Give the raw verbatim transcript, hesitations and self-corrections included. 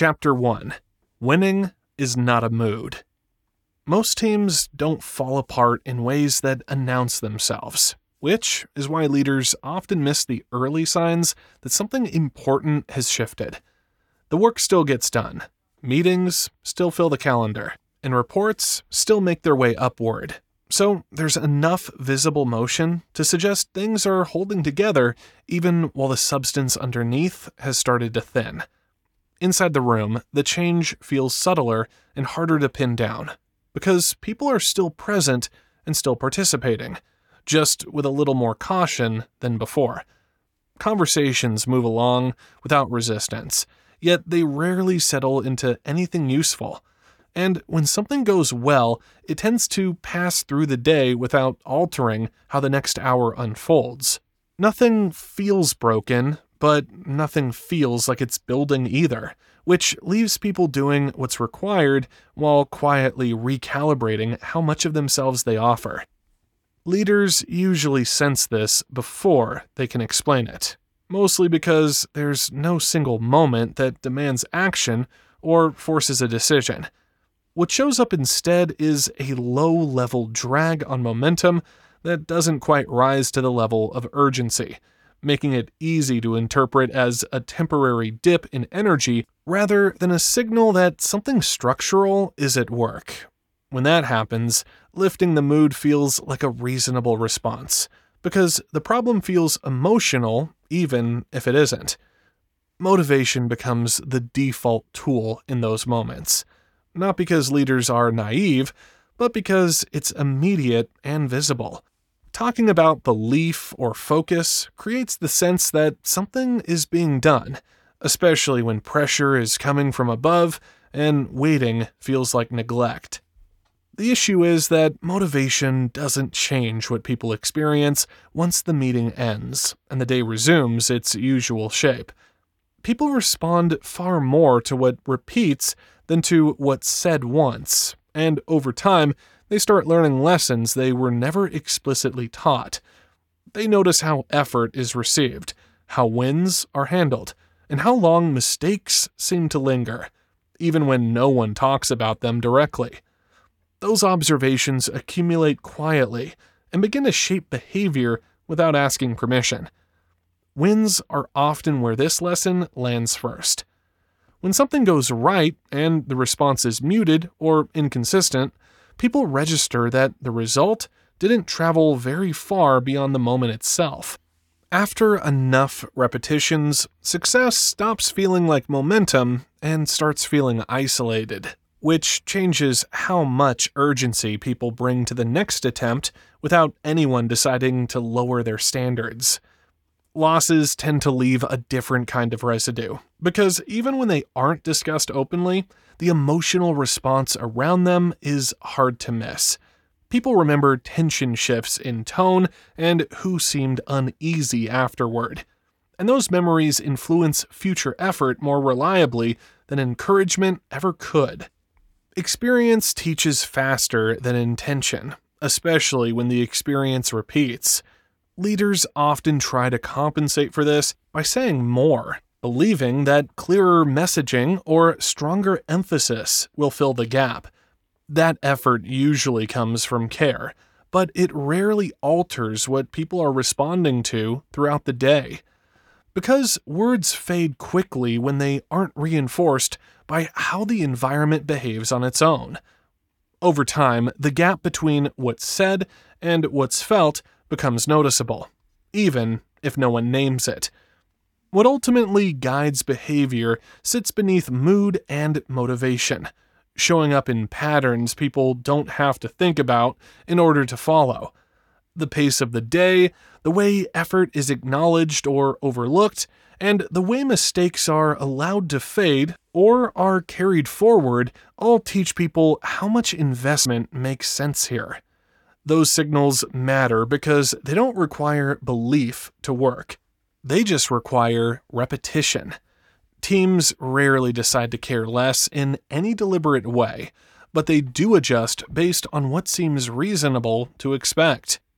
Chapter one. Winning is not a mood. Most teams don't fall apart in ways that announce themselves, which is why leaders often miss the early signs that something important has shifted. The work still gets done, meetings still fill the calendar, and reports still make their way upward. So there's enough visible motion to suggest things are holding together even while the substance underneath has started to thin. Inside the room, the change feels subtler and harder to pin down, because people are still present and still participating, just with a little more caution than before. Conversations move along without resistance, yet they rarely settle into anything useful. And when something goes well, it tends to pass through the day without altering how the next hour unfolds. Nothing feels broken, but nothing feels like it's building either, which leaves people doing what's required while quietly recalibrating how much of themselves they offer. Leaders usually sense this before they can explain it, mostly because there's no single moment that demands action or forces a decision. What shows up instead is a low-level drag on momentum that doesn't quite rise to the level of urgency, making it easy to interpret as a temporary dip in energy rather than a signal that something structural is at work. When that happens, lifting the mood feels like a reasonable response, because the problem feels emotional even if it isn't. Motivation becomes the default tool in those moments, not because leaders are naive, but because it's immediate and visible. Talking about belief or focus creates the sense that something is being done, especially when pressure is coming from above and waiting feels like neglect. The issue is that motivation doesn't change what people experience once the meeting ends and the day resumes its usual shape. People respond far more to what repeats than to what's said once, and over time, they start learning lessons they were never explicitly taught. They notice how effort is received, how wins are handled, and how long mistakes seem to linger, even when no one talks about them directly. Those observations accumulate quietly and begin to shape behavior without asking permission. Wins are often where this lesson lands first. When something goes right and the response is muted or inconsistent, people register that the result didn't travel very far beyond the moment itself. After enough repetitions, success stops feeling like momentum and starts feeling isolated, which changes how much urgency people bring to the next attempt without anyone deciding to lower their standards. Losses tend to leave a different kind of residue, because even when they aren't discussed openly, the emotional response around them is hard to miss. People remember tension shifts in tone and who seemed uneasy afterward, and those memories influence future effort more reliably than encouragement ever could. Experience teaches faster than intention, especially when the experience repeats. Leaders often try to compensate for this by saying more, believing that clearer messaging or stronger emphasis will fill the gap. That effort usually comes from care, but it rarely alters what people are responding to throughout the day. Because words fade quickly when they aren't reinforced by how the environment behaves on its own. Over time, the gap between what's said and what's felt becomes noticeable, even if no one names it. What ultimately guides behavior sits beneath mood and motivation, showing up in patterns people don't have to think about in order to follow. The pace of the day, the way effort is acknowledged or overlooked, and the way mistakes are allowed to fade or are carried forward all teach people how much investment makes sense here. Those signals matter because they don't require belief to work. They just require repetition. Teams rarely decide to care less in any deliberate way, but they do adjust based on what seems reasonable to expect.